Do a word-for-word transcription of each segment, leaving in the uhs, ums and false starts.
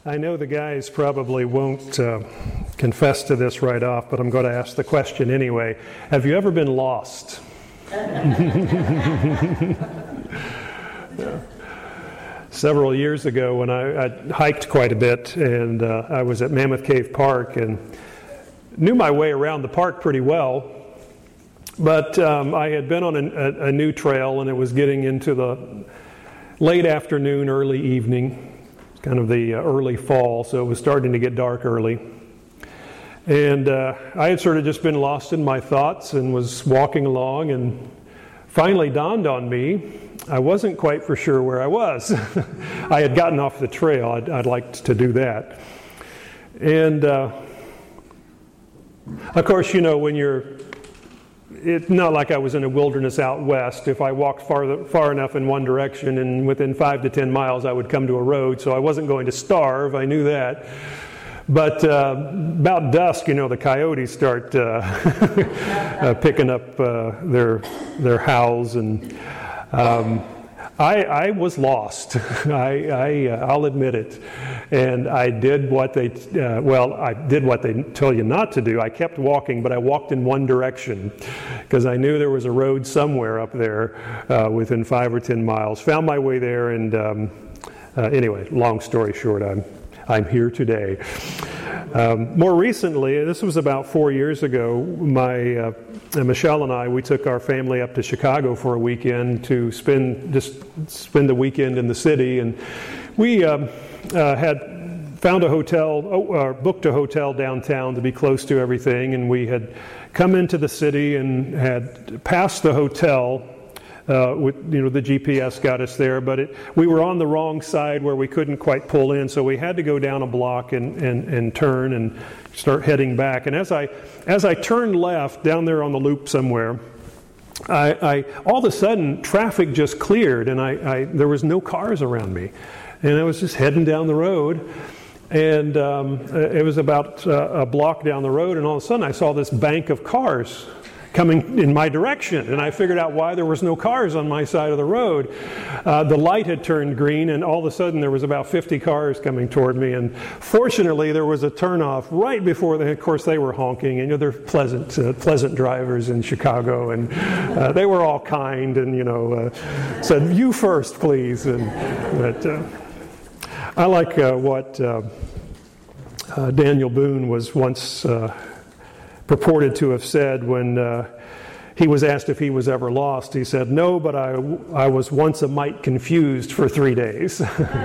I know the guys probably won't uh, confess to this right off, but I'm going to ask the question anyway. Have you ever been lost? Yeah. Several years ago when I, I hiked quite a bit, and uh, I was at Mammoth Cave Park and knew my way around the park pretty well, but um, I had been on a, a, a new trail, and it was getting into the late afternoon, early evening, kind of the uh, early fall, so it was starting to get dark early. And uh, I had sort of just been lost in my thoughts and was walking along, and finally dawned on me, I wasn't quite for sure where I was. I had gotten off the trail. I'd, I'd liked to do that. And uh, of course, you know, when you're, it's not like I was in a wilderness out west. If I walked far, far enough in one direction, and within five to ten miles I would come to a road, so I wasn't going to starve. I knew that. But uh, about dusk, you know, the coyotes start uh, uh, picking up uh, their their howls, and um, I, I was lost. I, I uh, I'll admit it, and I did what they uh, well, I did what they tell you not to do. I kept walking, but I walked in one direction because I knew there was a road somewhere up there uh, within five or ten miles. Found my way there, and um, uh, anyway, long story short, I'm. I'm here today. Um, more recently, this was about four years ago, my uh, Michelle and I, we took our family up to Chicago for a weekend to spend just spend the weekend in the city, and we um, uh, had found a hotel, oh, uh, booked a hotel downtown to be close to everything, and we had come into the city and had passed the hotel. Uh, with, you know, the G P S got us there, but it, we were on the wrong side where we couldn't quite pull in, so we had to go down a block and, and, and turn and start heading back. And as I as I turned left down there on the loop somewhere, I, I all of a sudden traffic just cleared, and I, I there was no cars around me, and I was just heading down the road. And um, it was about uh, a block down the road, and all of a sudden I saw this bank of cars coming in my direction, and I figured out why there was no cars on my side of the road. Uh, the light had turned green, and all of a sudden there was about fifty cars coming toward me, and fortunately there was a turnoff right before they, of course they were honking, and you know, they're pleasant uh, pleasant drivers in Chicago, and uh, they were all kind, and you know uh, said, "You first, please." And but uh, I like uh, what uh, uh, Daniel Boone was once uh, purported to have said when uh, he was asked if he was ever lost. He said, "No, but I, I was once a mite confused for three days."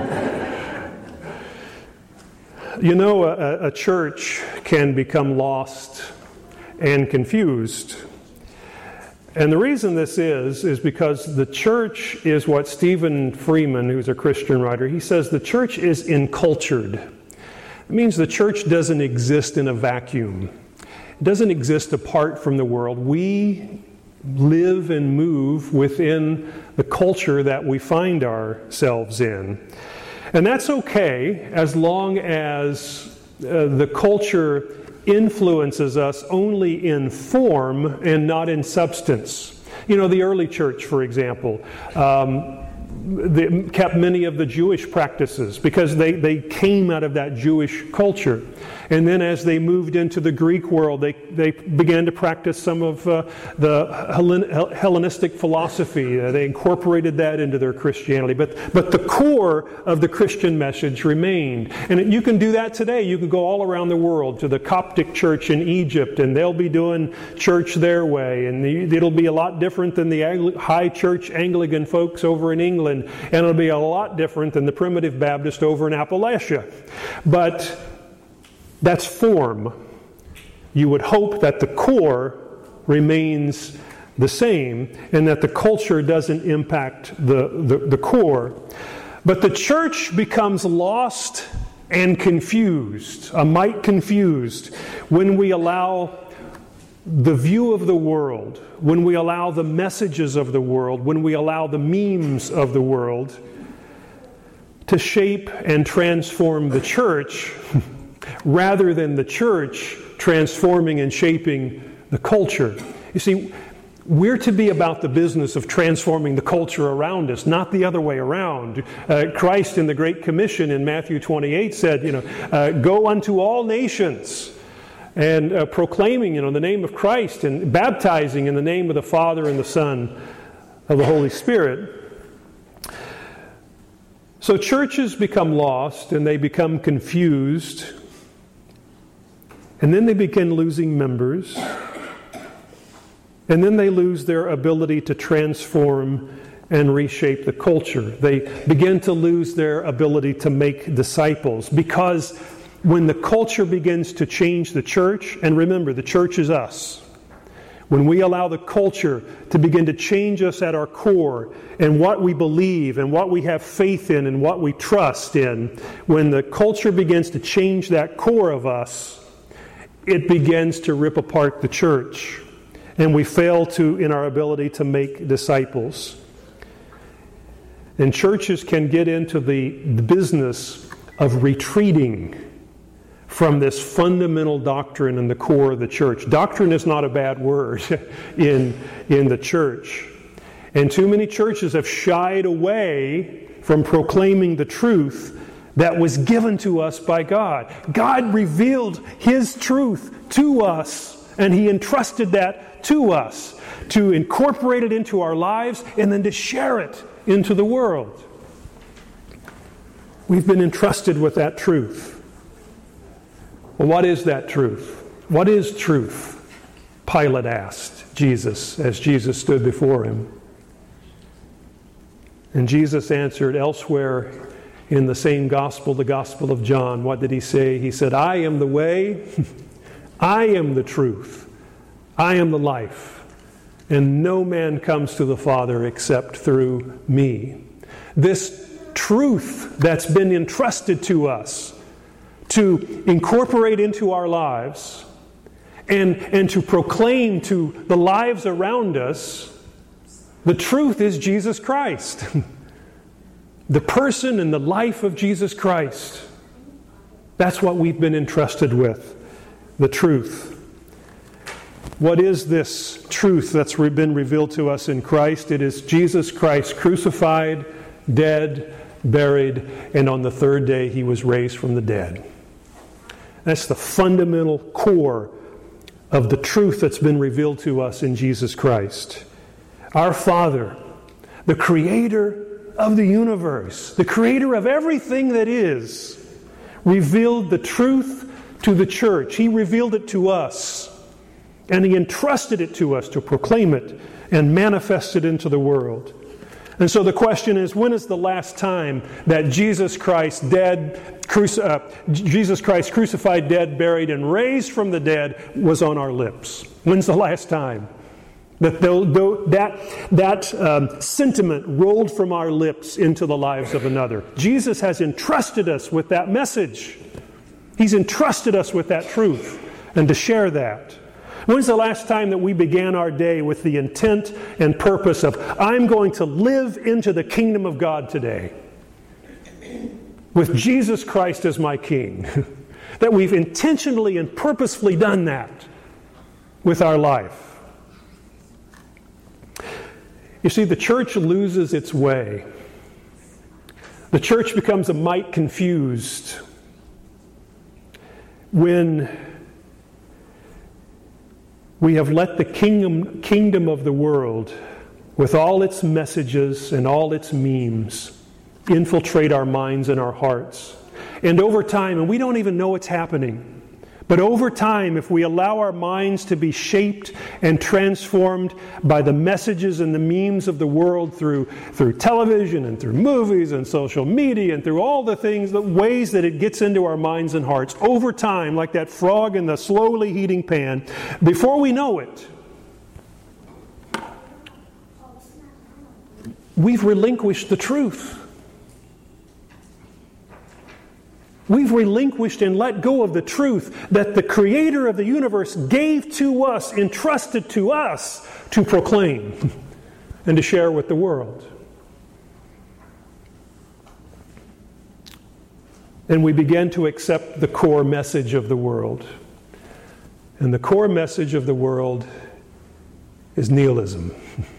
You know, a, a church can become lost and confused. And the reason this is, is because the church is what Stephen Freeman, who's a Christian writer, he says the church is encultured. It means the church doesn't exist in a vacuum. It doesn't exist apart from the world. We live and move within the culture that we find ourselves in. And that's okay as long as uh, the culture influences us only in form and not in substance. You know, the early church, for example, um, they kept many of the Jewish practices because they, they came out of that Jewish culture. And then as they moved into the Greek world, they, they began to practice some of uh, the Hellen, Hellenistic philosophy. Uh, they incorporated that into their Christianity. But, but the core of the Christian message remained. And you can do that today. You can go all around the world to the Coptic church in Egypt, and they'll be doing church their way. And the, it'll be a lot different than the Angli- high church Anglican folks over in England. And it'll be a lot different than the primitive Baptist over in Appalachia. But that's form. You would hope that the core remains the same and that the culture doesn't impact the, the, the core. But the church becomes lost and confused, a mite confused, when we allow the view of the world, when we allow the messages of the world, when we allow the memes of the world to shape and transform the church rather than the church transforming and shaping the culture. You see, We're to be about the business of transforming the culture around us, not the other way around. Uh, Christ in the Great Commission in Matthew twenty-eight said, you know, uh, go unto all nations and uh, proclaiming, you know, the name of Christ and baptizing in the name of the Father and the Son of the Holy Spirit. So churches become lost and they become confused, and then they begin losing members. And then they lose their ability to transform and reshape the culture. They begin to lose their ability to make disciples, because when the culture begins to change the church, and remember, the church is us. When we allow the culture to begin to change us at our core and what we believe and what we have faith in and what we trust in, when the culture begins to change that core of us, it begins to rip apart the church. And we fail to in our ability to make disciples. And churches can get into the, the business of retreating from this fundamental doctrine in the core of the church. Doctrine is not a bad word in, in the church. And too many churches have shied away from proclaiming the truth that was given to us by God. God revealed His truth to us, and He entrusted that to us, to incorporate it into our lives and then to share it into the world. We've been entrusted with that truth. Well, what is that truth? What is truth? Pilate asked Jesus as Jesus stood before him. And Jesus answered elsewhere in the same gospel, the Gospel of John. What did He say? He said, I am the way, I am the truth, I am the life, and no man comes to the Father except through me. This truth that's been entrusted to us to incorporate into our lives and, and to proclaim to the lives around us, the truth is Jesus Christ. The person and the life of Jesus Christ. That's what we've been entrusted with, the truth. What is this truth that's been revealed to us in Christ? It is Jesus Christ crucified, dead, buried, and on the third day He was raised from the dead. That's the fundamental core of the truth that's been revealed to us in Jesus Christ. Our Father, the Creator of the universe, the Creator of everything that is, revealed the truth to the church. He revealed it to us. And He entrusted it to us to proclaim it and manifest it into the world. And so the question is, when is the last time that Jesus Christ dead, cruci- uh, Jesus Christ crucified, dead, buried, and raised from the dead was on our lips? When's the last time that the, that, that um, sentiment rolled from our lips into the lives of another? Jesus has entrusted us with that message. He's entrusted us with that truth and to share that. When's the last time that we began our day with the intent and purpose of, I'm going to live into the kingdom of God today, with Jesus Christ as my King? That we've intentionally and purposefully done that with our life. You see, the church loses its way. The church becomes a mite confused when we have let the kingdom, kingdom of the world, with all its messages and all its memes, infiltrate our minds and our hearts. And over time, and we don't even know what's happening, but over time, if we allow our minds to be shaped and transformed by the messages and the memes of the world through, through television and through movies and social media and through all the things, the ways that it gets into our minds and hearts, over time, like that frog in the slowly heating pan, before we know it, we've relinquished the truth. We've relinquished and let go of the truth that the Creator of the universe gave to us, entrusted to us to proclaim and to share with the world. And we began to accept the core message of the world. And the core message of the world is nihilism.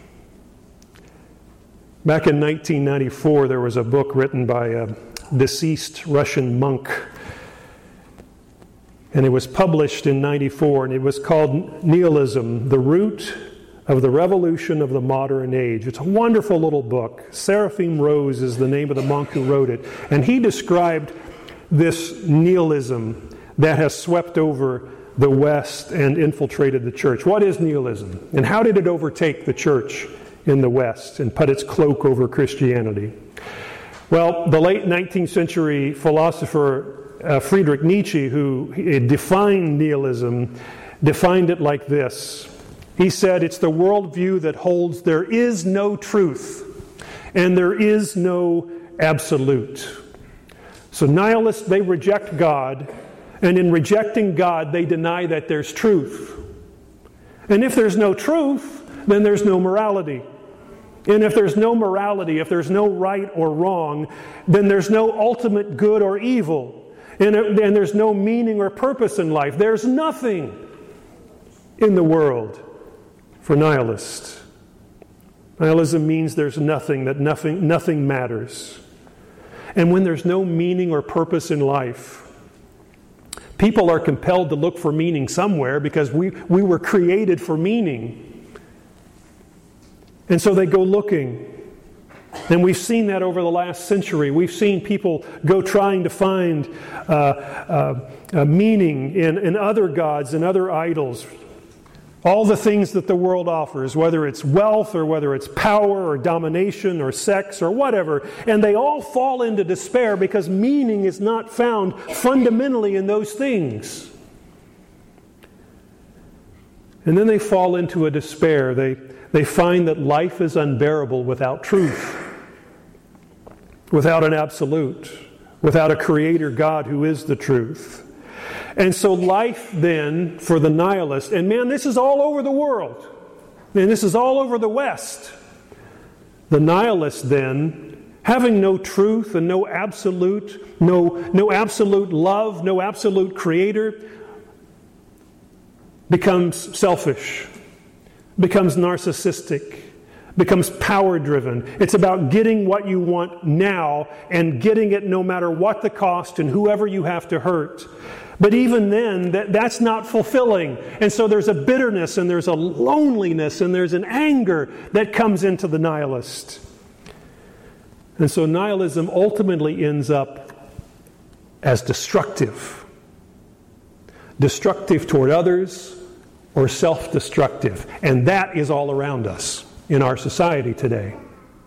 Back in nineteen ninety-four, there was a book written by a deceased Russian monk. And it was published in ninety-four, and it was called Nihilism, the Root of the Revolution of the Modern Age. It's a wonderful little book. Seraphim Rose is the name of the monk who wrote it. And he described this nihilism that has swept over the West and infiltrated the church. What is nihilism? And how did it overtake the church in the West and put its cloak over Christianity? Well, the late nineteenth century philosopher uh, Friedrich Nietzsche, who defined nihilism, defined it like this. He said, it's the worldview that holds there is no truth and there is no absolute. So nihilists, they reject God, and in rejecting God, they deny that there's truth. And if there's no truth, then there's no morality. And if there's no morality, if there's no right or wrong, then there's no ultimate good or evil. And, and there's no meaning or purpose in life. There's nothing in the world for nihilists. Nihilism means there's nothing, that nothing, nothing matters. And when there's no meaning or purpose in life, people are compelled to look for meaning somewhere because we, we were created for meaning. And so they go looking. And we've seen that over the last century. We've seen people go trying to find uh, uh, uh, meaning in, in other gods and other idols. All the things that the world offers, whether it's wealth or whether it's power or domination or sex or whatever. And they all fall into despair because meaning is not found fundamentally in those things. And then they fall into a despair. They, they find that life is unbearable without truth, without an absolute, without a creator God who is the truth. And so life then, for the nihilist, and man, this is all over the world. Man, this is all over the West. The nihilist then, having no truth and no absolute, no, no absolute love, no absolute creator, becomes selfish, becomes narcissistic, becomes power-driven. It's about getting what you want now and getting it no matter what the cost and whoever you have to hurt. But even then, that, that's not fulfilling. And so there's a bitterness and there's a loneliness and there's an anger that comes into the nihilist. And so nihilism ultimately ends up as destructive. Destructive toward others or self-destructive. And that is all around us in our society today.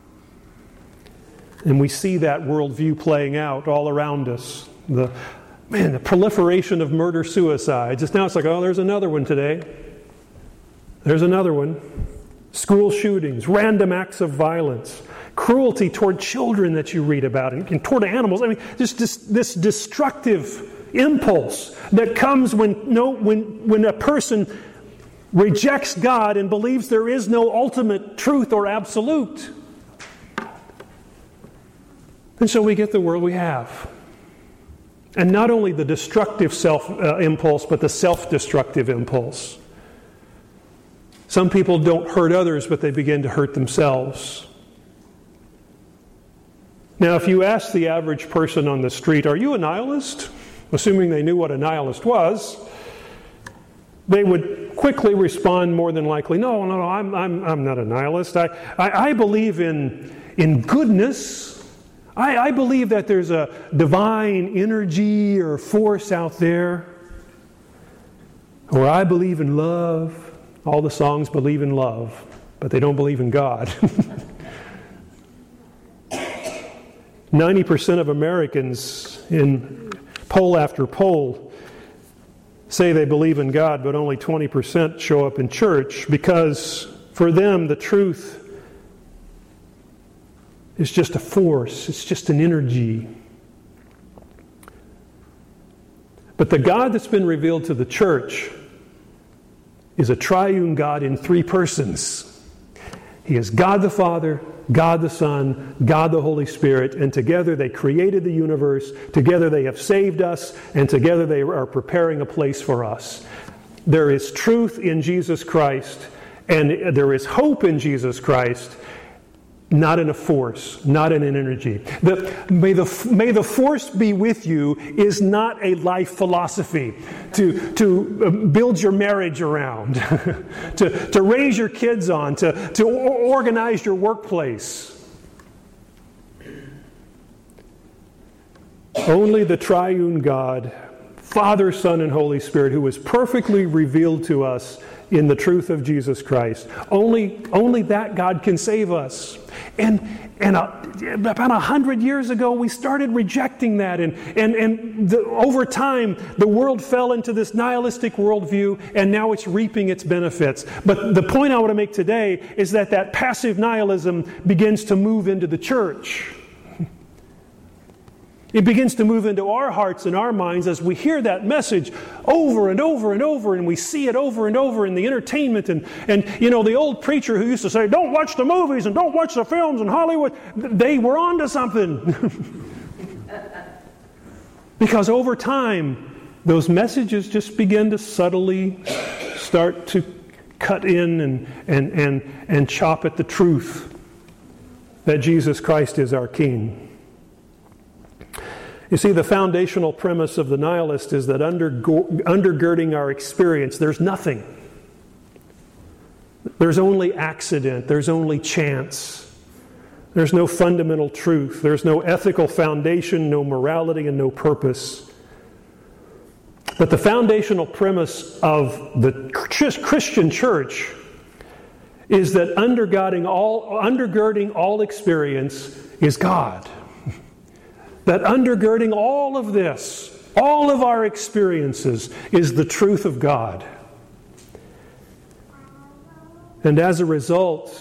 And we see that worldview playing out all around us. The Man, the proliferation of murder-suicide. Just now it's like, oh, there's another one today. There's another one. School shootings, random acts of violence, cruelty toward children that you read about, and, and toward animals. I mean, just this, this destructive impulse that comes when, no, when, when a person rejects God and believes there is no ultimate truth or absolute. And so we get the world we have. And not only the destructive self uh, impulse, but the self-destructive impulse. Some people don't hurt others, but they begin to hurt themselves. Now, if you ask the average person on the street, are you a nihilist? Assuming they knew what a nihilist was, they would quickly respond more than likely, no, no, no, I'm, I'm, I'm not a nihilist. I, I, I believe in, in goodness. I, I believe that there's a divine energy or force out there. Or I believe in love. All the songs believe in love, but they don't believe in God. ninety percent of Americans in poll after poll say they believe in God, but only twenty percent show up in church because for them the truth is just a force. It's just an energy. But the God that's been revealed to the church is a triune God in three persons. He is God the Father, God the Son, God the Holy Spirit, and together they created the universe, together they have saved us, and together they are preparing a place for us. There is truth in Jesus Christ, And there is hope in Jesus Christ, not in a force, not in an energy. The, may, the, may the force be with you is not a life philosophy to, to build your marriage around, to, to raise your kids on, to, to organize your workplace. Only the triune God, Father, Son, and Holy Spirit, who is perfectly revealed to us in the truth of Jesus Christ. Only, only that God can save us. And, and a, about a hundred years ago, we started rejecting that. And, and, and the, over time, the world fell into this nihilistic worldview, and now it's reaping its benefits. But the point I want to make today is that that passive nihilism begins to move into the church. It begins to move into our hearts and our minds as we hear that message over and over and over, and we see it over and over in the entertainment. And, and you know, the old preacher who used to say, don't watch the movies and don't watch the films in Hollywood, they were on to something. Because over time, those messages just begin to subtly start to cut in and, and, and, and chop at the truth that Jesus Christ is our King. You see, the foundational premise of the nihilist is that undergirding our experience, there's nothing. There's only accident. There's only chance. There's no fundamental truth. There's no ethical foundation, no morality, and no purpose. But the foundational premise of the Christian church is that undergirding all, undergirding all experience is God. That undergirding all of this, all of our experiences, is the truth of God. And as a result,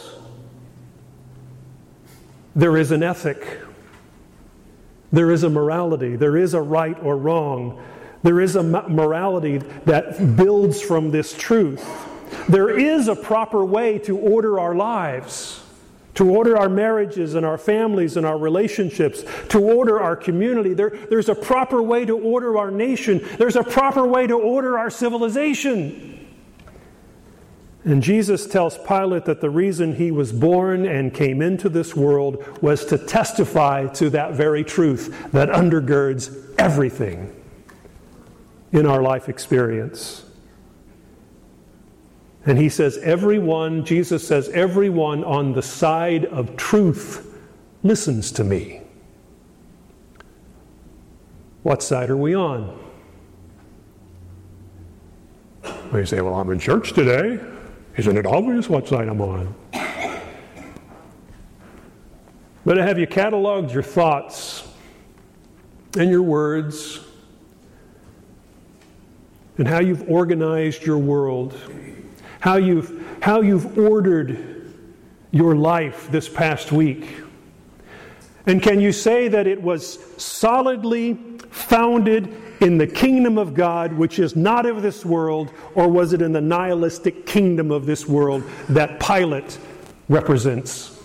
there is an ethic. There is a morality. There is a right or wrong. There is a morality that builds from this truth. There is a proper way to order our lives. To order our marriages and our families and our relationships, to order our community. There, there's a proper way to order our nation. There's a proper way to order our civilization. And Jesus tells Pilate that the reason he was born and came into this world was to testify to that very truth that undergirds everything in our life experience. And he says, everyone, Jesus says, everyone on the side of truth listens to me. What side are we on? Well, you say, well, I'm in church today. Isn't it obvious what side I'm on? But have you cataloged your thoughts and your words and how you've organized your world? How you've, how you've ordered your life this past week. And can you say that it was solidly founded in the kingdom of God, which is not of this world, or was it in the nihilistic kingdom of this world that Pilate represents?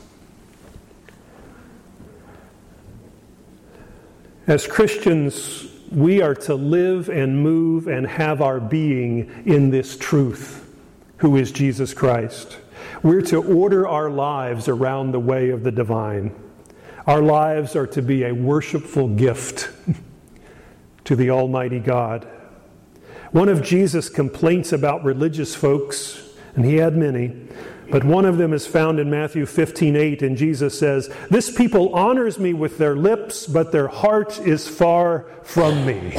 As Christians, we are to live and move and have our being in this truth, who is Jesus Christ. We're to order our lives around the way of the divine. Our lives are to be a worshipful gift to the Almighty God. One of Jesus' complaints about religious folks, and he had many, but one of them is found in Matthew fifteen eight, and Jesus says, "This people honors me with their lips, but their heart is far from me."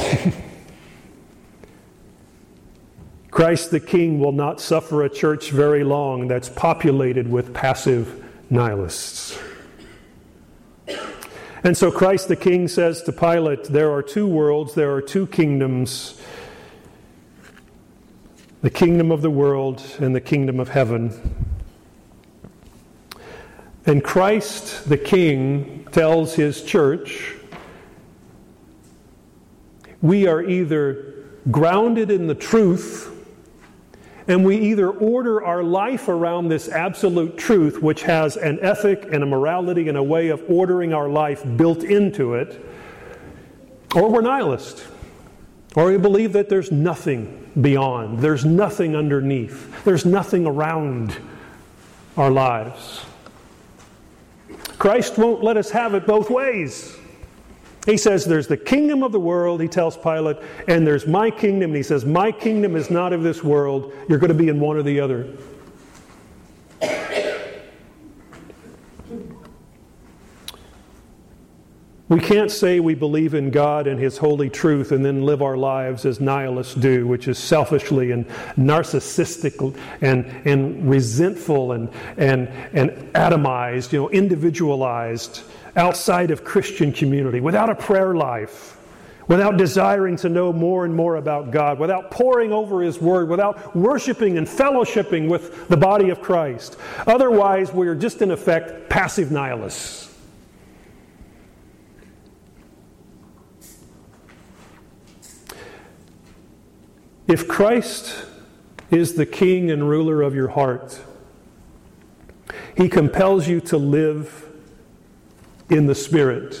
Christ the King will not suffer a church very long that's populated with passive nihilists. And so Christ the King says to Pilate, there are two worlds, there are two kingdoms. The kingdom of the world and the kingdom of heaven. And Christ the King tells his church, we are either grounded in the truth, and we either order our life around this absolute truth, which has an ethic and a morality and a way of ordering our life built into it, or we're nihilist. Or we believe that there's nothing beyond, there's nothing underneath, there's nothing around our lives. Christ won't let us have it both ways. He says there's the kingdom of the world, he tells Pilate, and there's my kingdom. And he says, my kingdom is not of this world. You're going to be in one or the other. We can't say we believe in God and His holy truth and then live our lives as nihilists do, which is selfishly and narcissistic and, and resentful and, and, and atomized, you know, individualized, outside of Christian community, without a prayer life, without desiring to know more and more about God, without poring over His Word, without worshiping and fellowshipping with the body of Christ. Otherwise, we're just in effect passive nihilists. If Christ is the king and ruler of your heart, He compels you to live in the Spirit.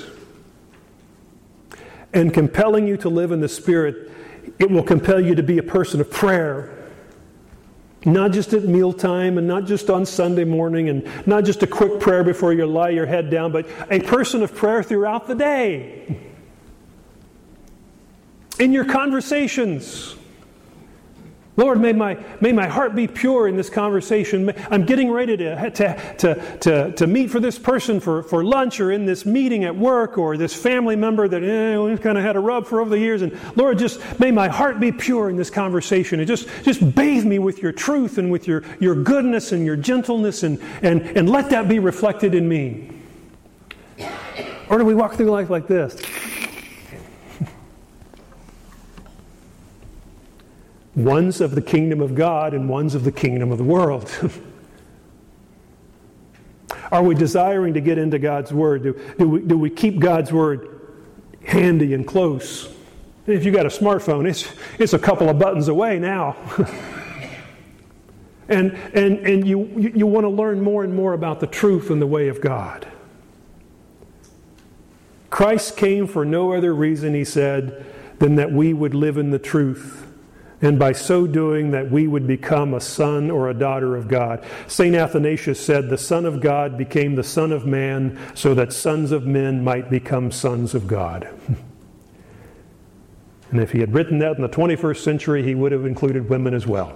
And compelling you to live in the Spirit, it will compel you to be a person of prayer. Not just at mealtime and not just on Sunday morning and not just a quick prayer before you lie your head down, but a person of prayer throughout the day. In your conversations. Lord, may my, may my heart be pure in this conversation. I'm getting ready to, to, to, to, to meet for this person for, for lunch or in this meeting at work or this family member that eh, we've kind of had a rub for over the years. And Lord, just may my heart be pure in this conversation. And just, just bathe me with your truth and with your, your goodness and your gentleness and, and, and let that be reflected in me. Or do we walk through life like this? One's of the kingdom of God and one's of the kingdom of the world. Are we desiring to get into God's Word? Do, do, we, do we keep God's Word handy and close? If you've got a smartphone, it's, it's a couple of buttons away now. and and, and you, you, you want to learn more and more about the truth and the way of God. Christ came for no other reason, He said, than that we would live in the truth. And by so doing, that we would become a son or a daughter of God. Saint Athanasius said, the Son of God became the Son of Man so that sons of men might become sons of God. And if he had written that in the twenty-first century, he would have included women as well.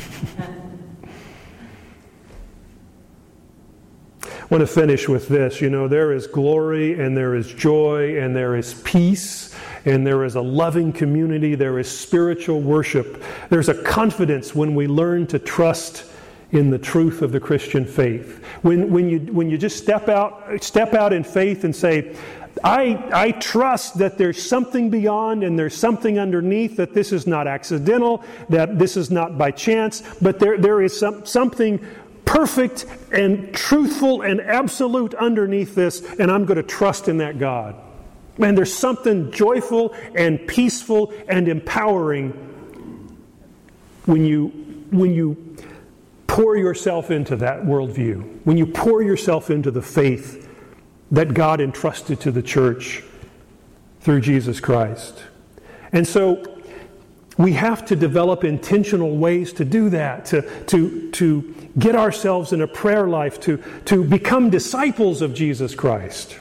I want to finish with this. You know, there is glory and there is joy and there is peace. And there is a loving community. There is spiritual worship. There's a confidence when we learn to trust in the truth of the Christian faith. When, when, you, when you just step out, step out in faith and say, I, I trust that there's something beyond and there's something underneath, that this is not accidental, that this is not by chance, but there, there is some, something perfect and truthful and absolute underneath this, and I'm going to trust in that God. Man, there's something joyful and peaceful and empowering when you, when you pour yourself into that worldview, when you pour yourself into the faith that God entrusted to the church through Jesus Christ. And so we have to develop intentional ways to do that, to, to, to get ourselves in a prayer life, to, to become disciples of Jesus Christ.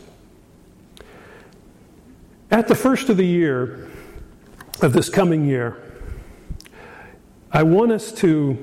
At the first of the year, of this coming year, I want us to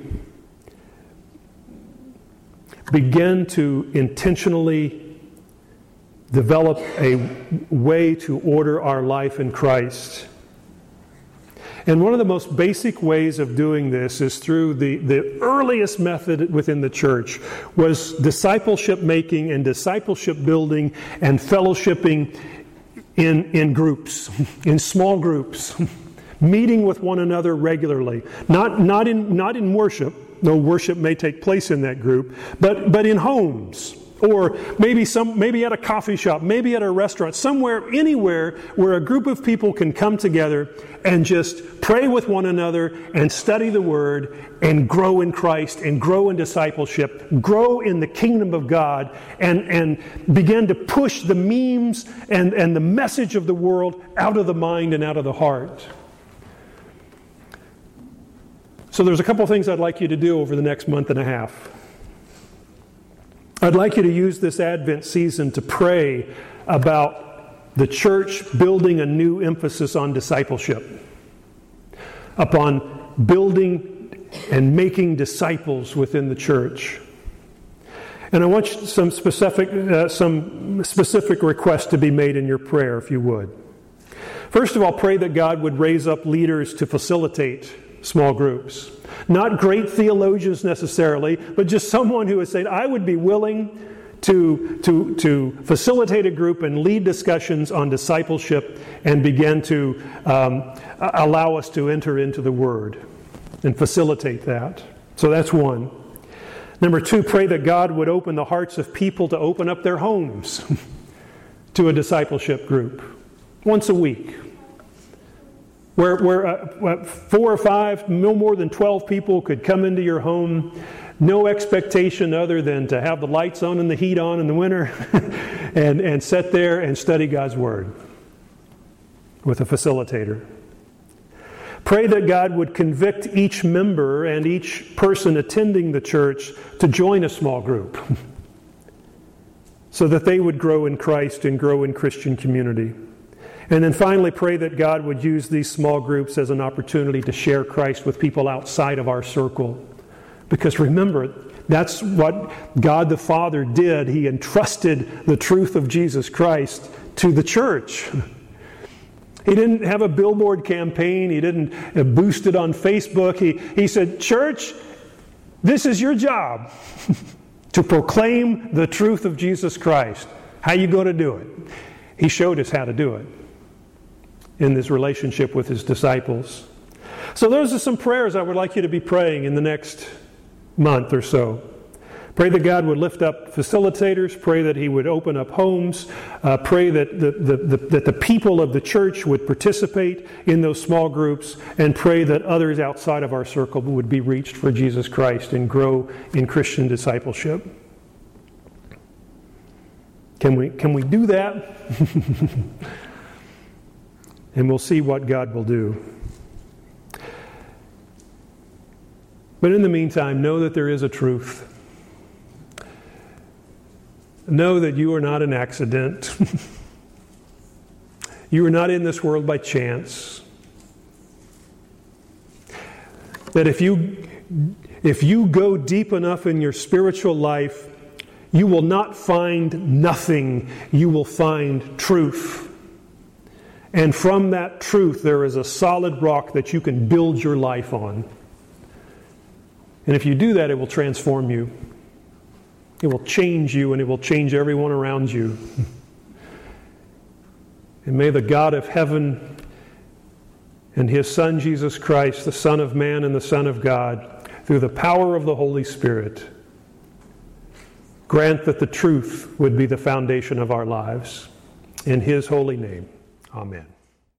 begin to intentionally develop a way to order our life in Christ. And one of the most basic ways of doing this is through the, the earliest method within the church was discipleship making and discipleship building and fellowshipping in, in groups, in small groups, meeting with one another regularly. Not, not, in, not in worship, no worship may take place in that group, but, but in homes. Or maybe some, maybe at a coffee shop, maybe at a restaurant, somewhere, anywhere where a group of people can come together and just pray with one another and study the Word and grow in Christ and grow in discipleship, grow in the kingdom of God, and, and begin to push the memes and, and the message of the world out of the mind and out of the heart. So there's a couple things I'd like you to do over the next month and a half. I'd like you to use this Advent season to pray about the church building a new emphasis on discipleship, upon building and making disciples within the church. And I want some specific, uh, some specific requests to be made in your prayer, if you would. First of all, pray that God would raise up leaders to facilitate small groups. Not great theologians necessarily, but just someone who would say, I would be willing to, to, to facilitate a group and lead discussions on discipleship and begin to um, allow us to enter into the Word and facilitate that. So that's one. Number two, pray that God would open the hearts of people to open up their homes to a discipleship group once a week. Where, where uh, four or five, no more than twelve people could come into your home, no expectation other than to have the lights on and the heat on in the winter and, and sit there and study God's Word with a facilitator. Pray that God would convict each member and each person attending the church to join a small group so that they would grow in Christ and grow in Christian community. And then finally, pray that God would use these small groups as an opportunity to share Christ with people outside of our circle. Because remember, that's what God the Father did. He entrusted the truth of Jesus Christ to the church. He didn't have a billboard campaign. He didn't boost it on Facebook. He, he said, church, this is your job to proclaim the truth of Jesus Christ. How you going to do it? He showed us how to do it in this relationship with His disciples. So those are some prayers I would like you to be praying in the next month or so. Pray that God would lift up facilitators. Pray that He would open up homes. Uh, pray that the, the, the, that the people of the church would participate in those small groups. And pray that others outside of our circle would be reached for Jesus Christ and grow in Christian discipleship. Can we, can we do that? And we'll see what God will do. But in the meantime, know that there is a truth. Know that you are not an accident. You are not in this world by chance. That if you, if you go deep enough in your spiritual life, you will not find nothing. You will find truth. And from that truth, there is a solid rock that you can build your life on. And if you do that, it will transform you. It will change you, and it will change everyone around you. And may the God of heaven and His Son, Jesus Christ, the Son of Man and the Son of God, through the power of the Holy Spirit, grant that the truth would be the foundation of our lives. In His holy name, amen.